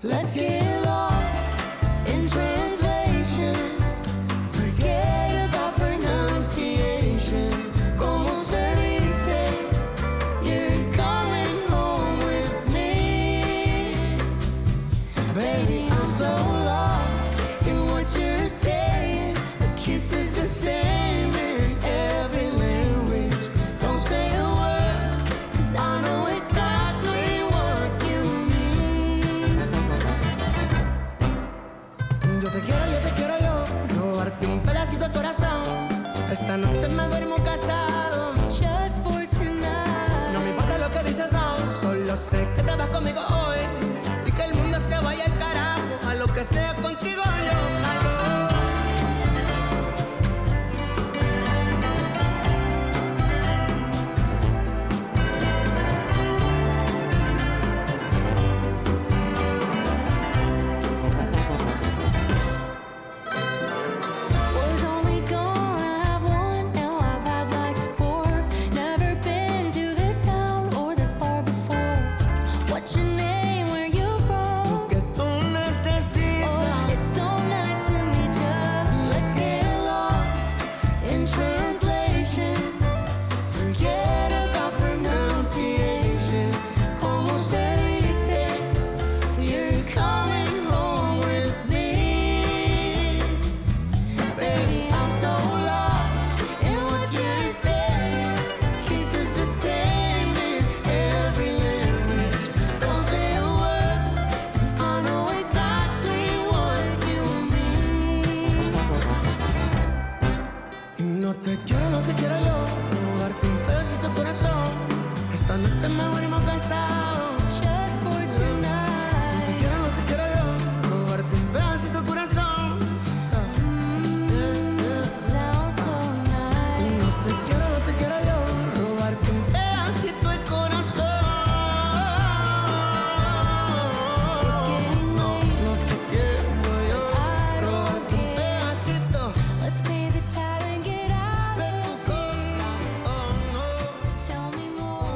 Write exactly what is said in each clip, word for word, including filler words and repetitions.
Let's get lost in translation. Forget about pronunciation. Como se dice, you're coming home with me. Baby, I'm so lost in what you're saying. A kiss is the same in every language. Don't say a word, 'cause I know exactly what you mean. Yo te quiero, yo te quiero yo, robarte un pedacito de corazón. Esta noche me duermo casado. Just for tonight. No me importa lo que dices, no. Solo sé que te vas conmigo hoy. Y que el mundo se vaya al carajo. A lo que sea contigo yo jalo. Was only gonna have one, now I've had like four. Never been to this town or this far before. What's your name? Where you from? Lo que tú necesitas. Oh, it's so nice to meet you. Let's get lost in translation. Forget about pronunciation. Como se dice, you're coming home with me. Baby, I'm so lost in what you're saying. Kisses the same in every language. Don't say a word, 'cause I know exactly what you mean. Y no te quiero, no te quiero yo, robarte un pedacito de corazón. Esta noche me duermo cansado. Just for tonight. No te quiero, no te quiero yo, robarte un pedacito de corazón. Sounds so nice. No te quiero, no te quiero yo, robarte un pedacito de corazón. It's getting late. No te quiero yo, robarte un pedacito. Let's pay the tab and get out de tu corazón. No. Tell me more.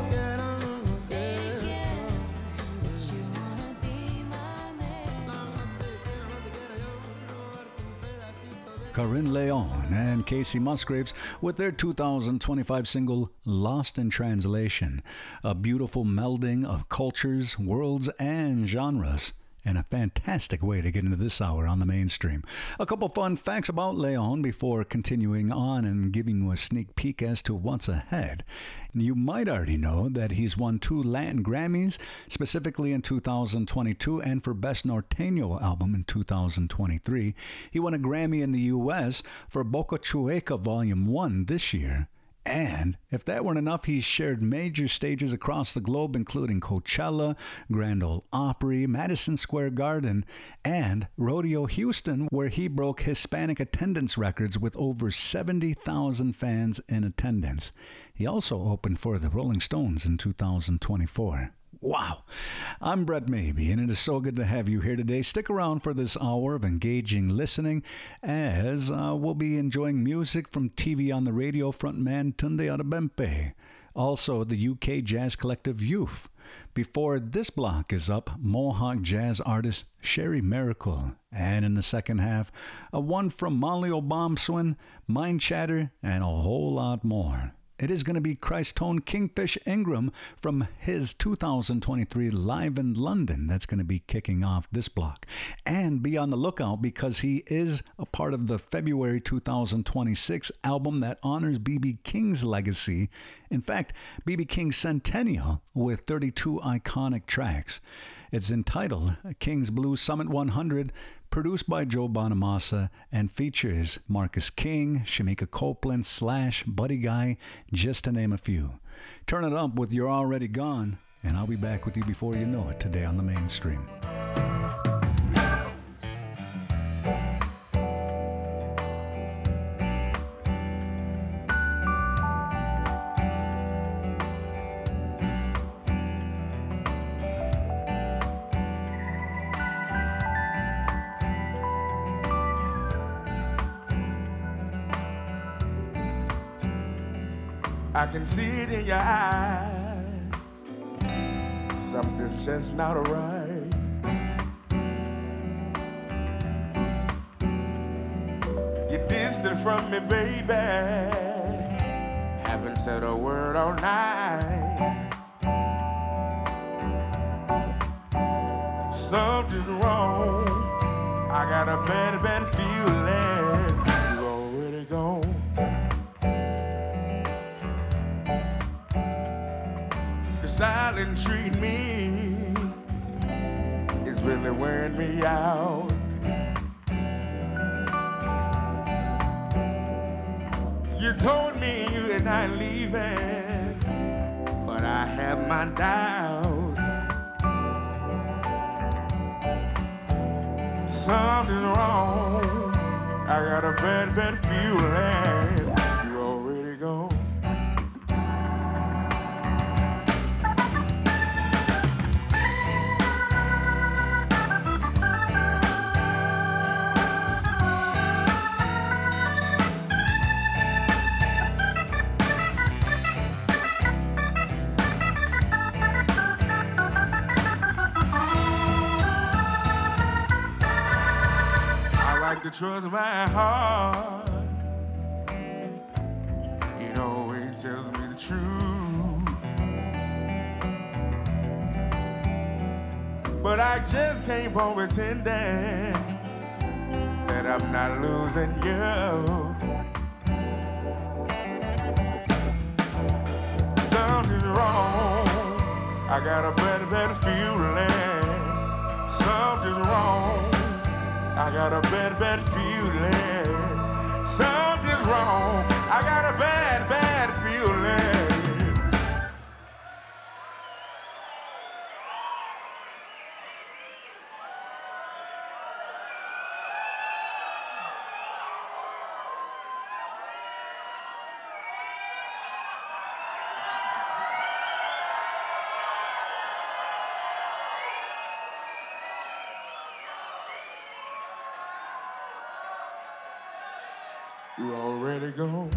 Say it again. That you wanna be my man. No, no te quiero, no te quiero yo, robarte un pedacito de Carin Leon and Casey Musgraves with their two thousand twenty-five single Lost in Translation, a beautiful melding of cultures, worlds, and genres, and a fantastic way to get into this hour on the mainstream. A couple fun facts about Leon before continuing on and giving you a sneak peek as to what's ahead. You might already know that he's won two Latin Grammys, specifically in two thousand twenty-two and for Best Norteño Album in two thousand twenty-three. He won a Grammy in the U S for Boca Chueca Volume one this year. And if that weren't enough, he's shared major stages across the globe, including Coachella, Grand Ole Opry, Madison Square Garden, and Rodeo Houston, where he broke Hispanic attendance records with over seventy thousand fans in attendance. He also opened for the Rolling Stones in two thousand twenty-four. Wow. I'm Brett Maybe, and it is so good to have you here today. Stick around for this hour of engaging listening as uh, we'll be enjoying music from T V on the Radio frontman Tunde Adebempe. Also, the U K jazz collective Youth. Before this block is up, Mohawk jazz artist Sherry Miracle. And in the second half, a one from Molly Obamswin, Mind Chatter, and a whole lot more. It is going to be Christone Kingfish Ingram from his two thousand twenty-three Live in London. That's going to be kicking off this block. And be on the lookout because he is a part of the February two thousand twenty-six album that honors B B King's legacy. In fact, B B King's centennial with thirty-two iconic tracks. It's entitled King's Blues Summit one hundred, produced by Joe Bonamassa, and features Marcus King, Shamika Copeland, Slash, Buddy Guy, just to name a few. Turn it up with You're Already Gone, and I'll be back with you before you know it today on the mainstream. I can see it in your eyes. Something's just not right. distant from me, baby. Haven't said a word all night. Something's wrong. I got a bad, bad feeling. You already gone. The silent treat me is really wearing me out. You told me you're not leaving, but I have my doubts. Something's wrong. I got a bad, bad feeling. You already gone. To trust my heart, you know it tells me the truth, but I just can't on pretending that I'm not losing you. Something's wrong. I got a better, better feeling. Something's wrong. I got a bad, bad feeling. Something's wrong. I got a bad, bad feeling. You already gone.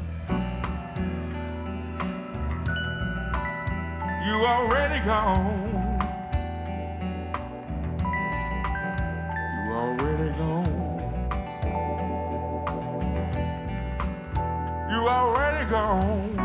You already gone. You already gone. You already gone.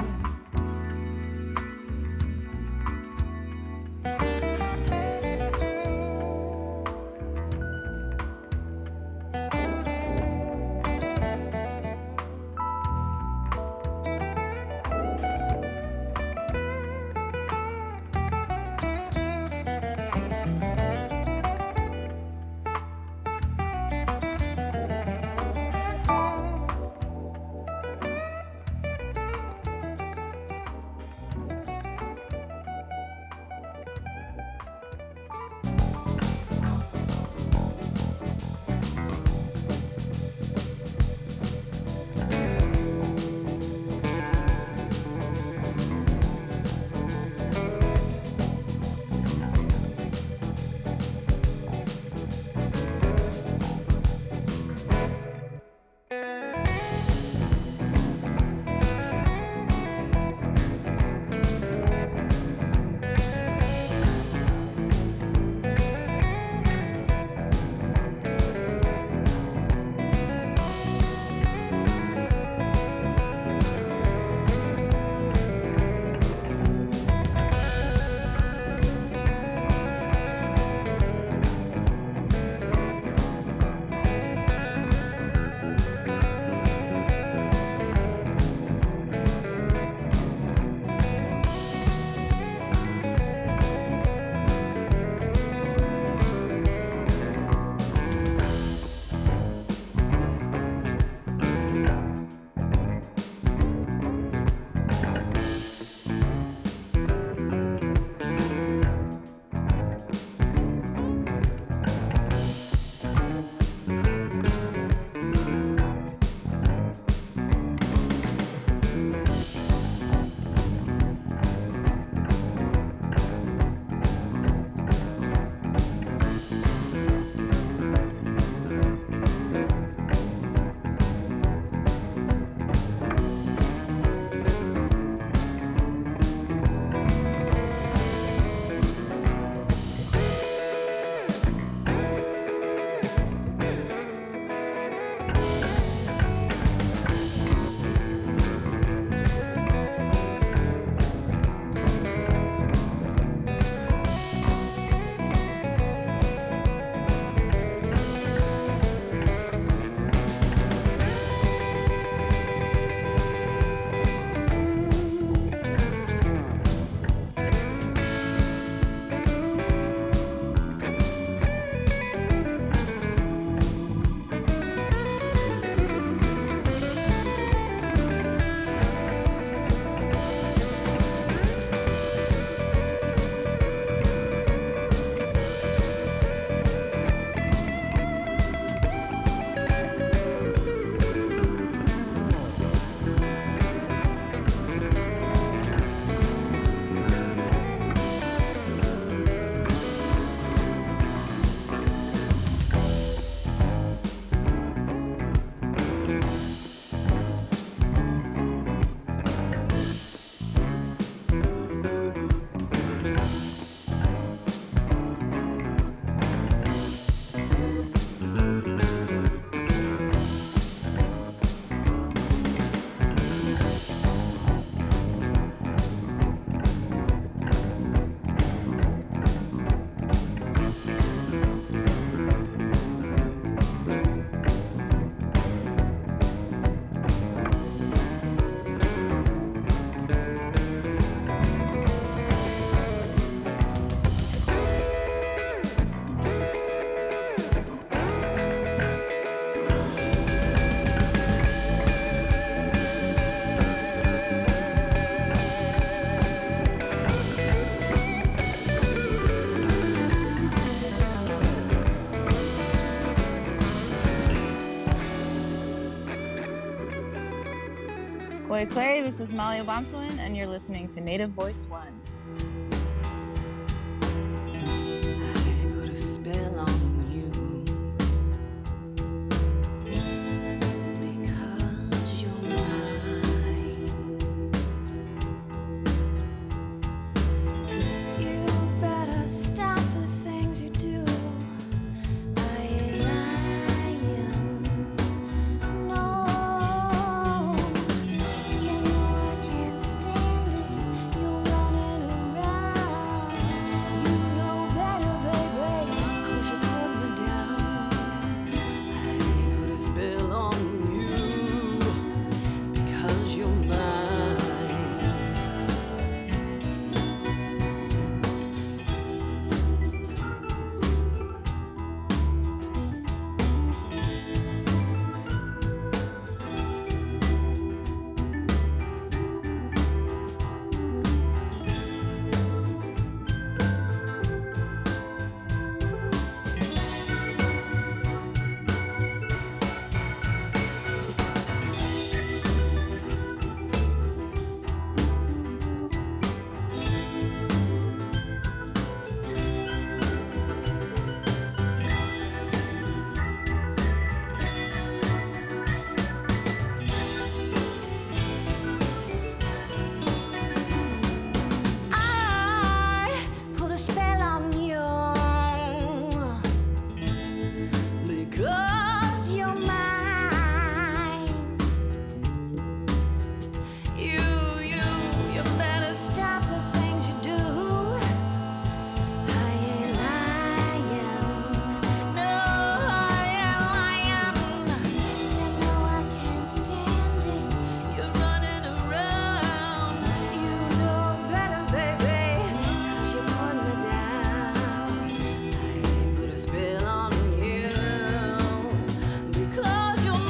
Boy Play. This is Molly Obamsawin, and you're listening to Native Voice One. I put a spell on you because you're mine. You better stop the things you do. I ain't lying. No. You know I can't stand it. You're running around. You know better, baby, 'cause you put me down. I put a spell on you because you're mine. I put a spell on you because you're mine. You, you, you better stop the things you do. I ain't lying. No, I ain't lying. You know I can't stand it. You're running around. You know better, baby, 'cause you put me down. I put a spell on you because you're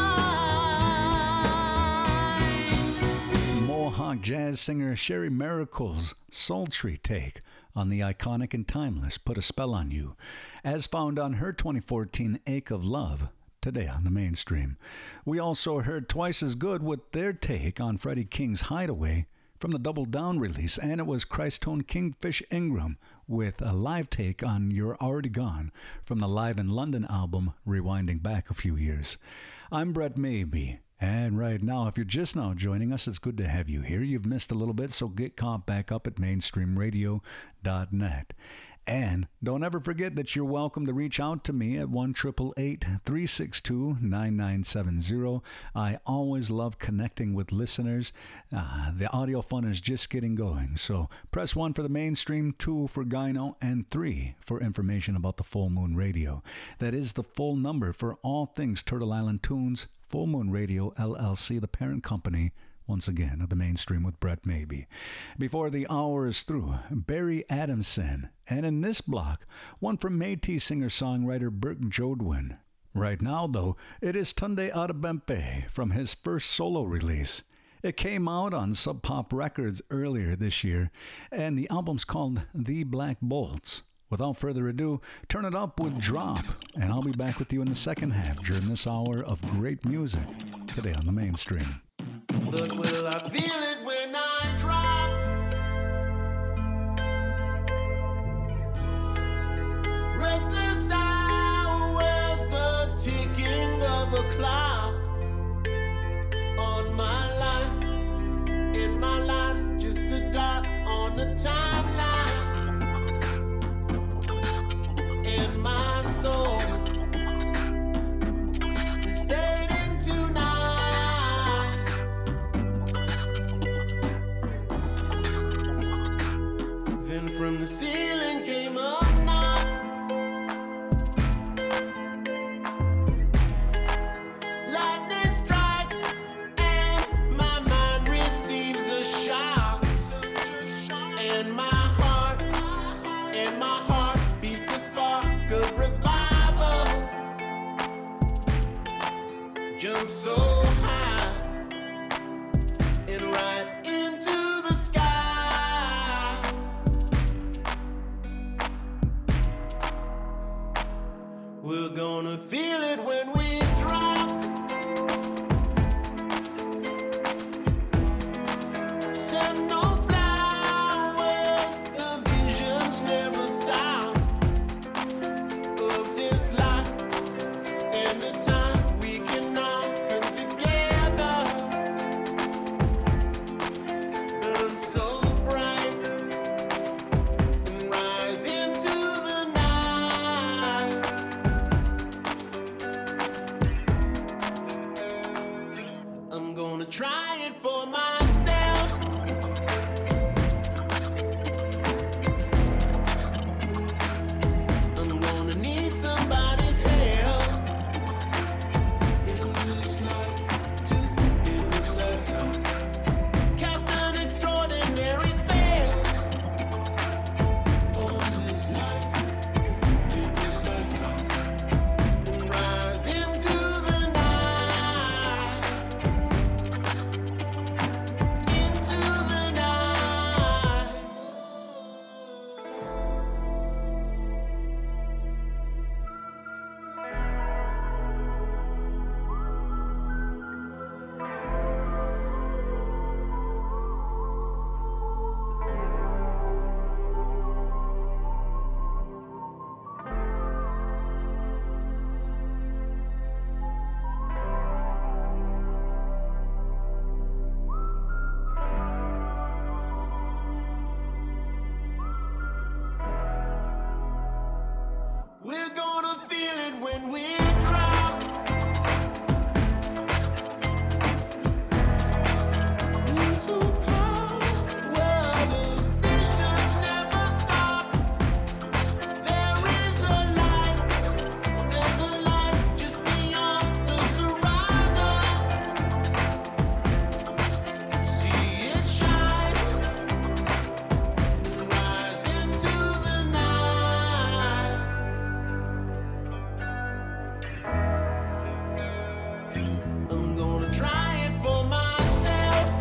mine. Mohawk jazz singer Sherry Miracle's sultry take on the iconic and timeless Put a Spell on You, as found on her twenty fourteen Ache of Love, today on the mainstream. We also heard Twice as Good with their take on Freddie King's Hideaway from the Double Down release, and it was Christone Kingfish Ingram with a live take on You're Already Gone from the Live in London album, rewinding back a few years. I'm Brett Maybe, and right now, if you're just now joining us, it's good to have you here. You've missed a little bit, so get caught back up at mainstream radio dot net. And don't ever forget that you're welcome to reach out to me at one eight eight eight, three six two, nine nine seven zero. I always love connecting with listeners. Uh, the audio fun is just getting going. So press one for the mainstream, two for Gyno, and three for information about the Full Moon Radio. That is the full number for all things Turtle Island Tunes, Full Moon Radio, L L C, the parent company, once again, of the mainstream with Brett Maybe. Before the hour is through, Barry Adamson. And in this block, one from Métis singer-songwriter Burke Jodwin. Right now, though, it is Tunde Adebempe from his first solo release. It came out on Sub Pop Records earlier this year, and the album's called The Black Bolts. Without further ado, turn it up with Drop, and I'll be back with you in the second half during this hour of great music today on the mainstream. But will I feel it when I drop? Restless hours, the ticking of a clock on my life. In my life's just a dot on the timeline. And my soul is fading tonight. Then from the ceiling came a knock. Lightning strikes and my mind receives a shock. And my heart, and my heart beats a spark of revival. Jump so high and right into the sky. We're gonna feel it when we drop. We're gonna feel it when we drop. Into power where the visions never stop. There is a light, there's a light just beyond the horizon. See it shine, rise into the night. I'm gonna try it for myself.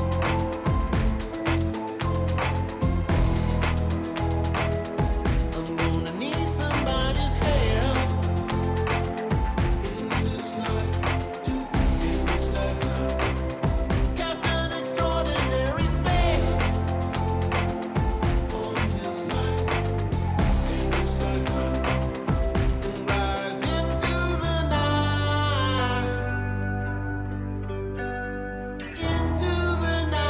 I'm gonna need somebody's help in this life, in this lifetime. Cast an extraordinary spell on this life, in this lifetime. Rise into the night, into the night.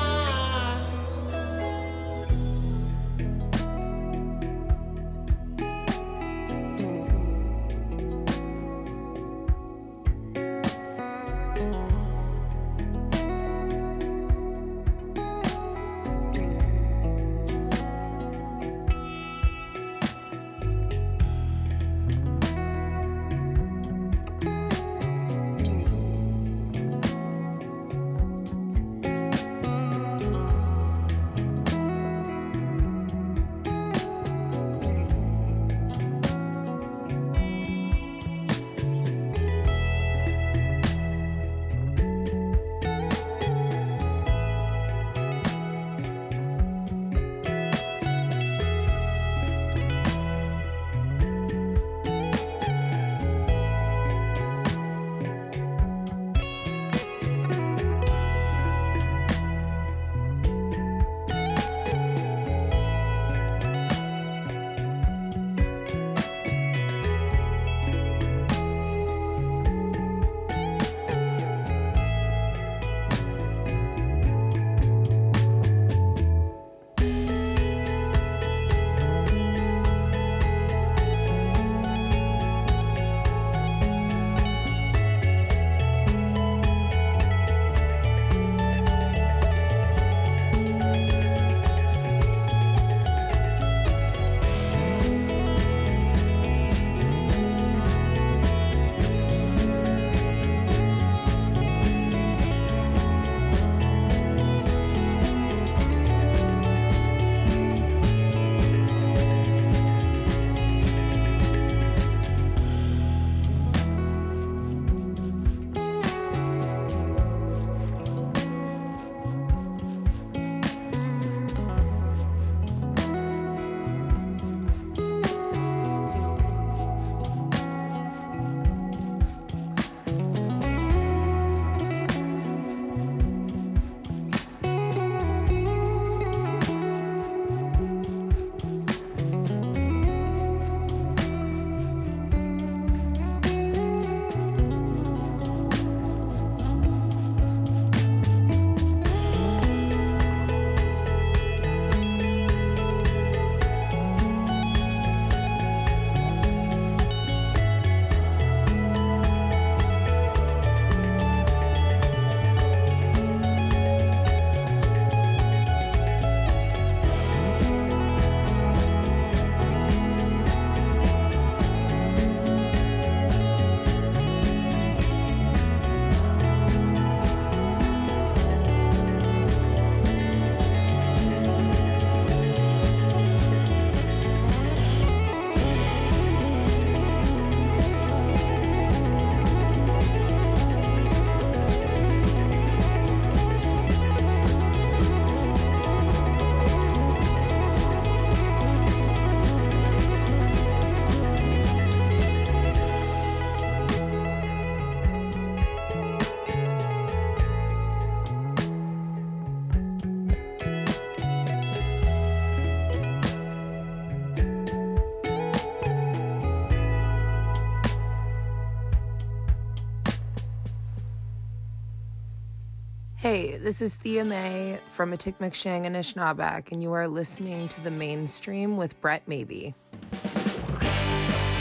Hey, this is Thea May from Attikmeksheng and Anishinaabeg, and you are listening to The Mainstream with Brett Maybe.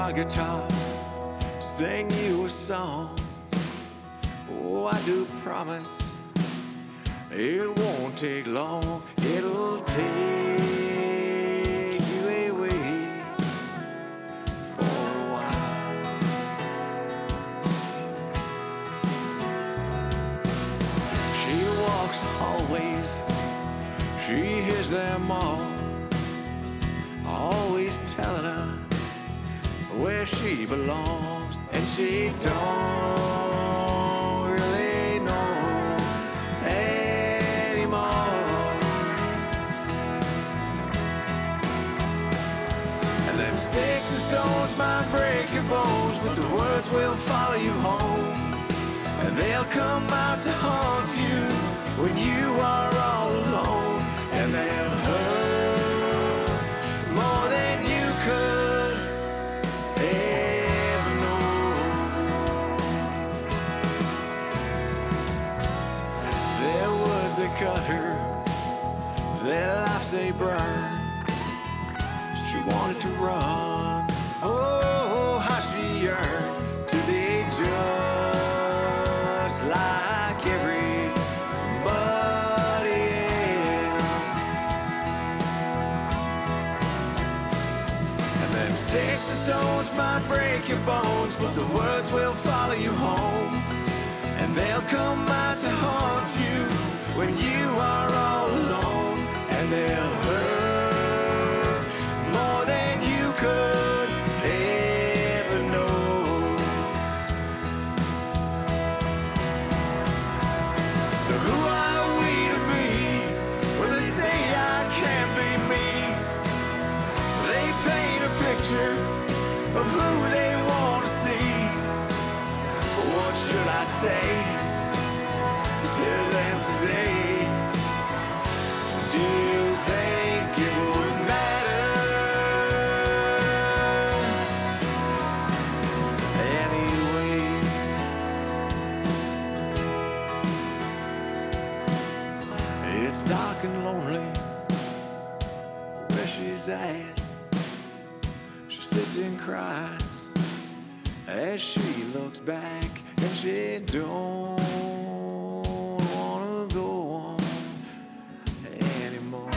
my guitar, sing you a song. Oh, I do promise it won't take long. It'll take you away for a while. She walks the hallways, she hears them all, always telling her where she belongs, and she don't really know anymore. And them sticks and stones might break your bones, but the words will follow you home, and they'll come out to haunt you when you are all alone, and they'll hurt more than you could ever know. Their words they cut her, their lives they burn. She wanted to run, oh how she yearned to be just like everybody else. And them sticks and stones might break your bones, but the words will follow you home, and they'll come out to haunt you when you are all alone, and they'll hurt more than you could ever know. So who are we to be when they say I can't be me? They paint a picture of who they want to see. But what should I say to them today? Do you think it would matter anyway? It's dark and lonely where she's at. She sits and cries as she looks back, and she don't wanna go on anymore.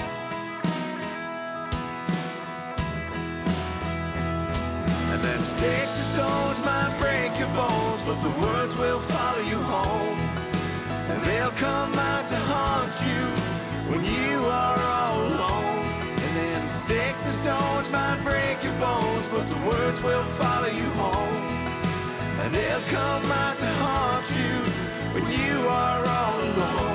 And them sticks and stones might break your bones, but the words will follow you home, and they'll come out to haunt you when you are all alone. And them sticks and stones might break your bones, but the words will follow you home, and they'll come out to haunt you when you are all alone.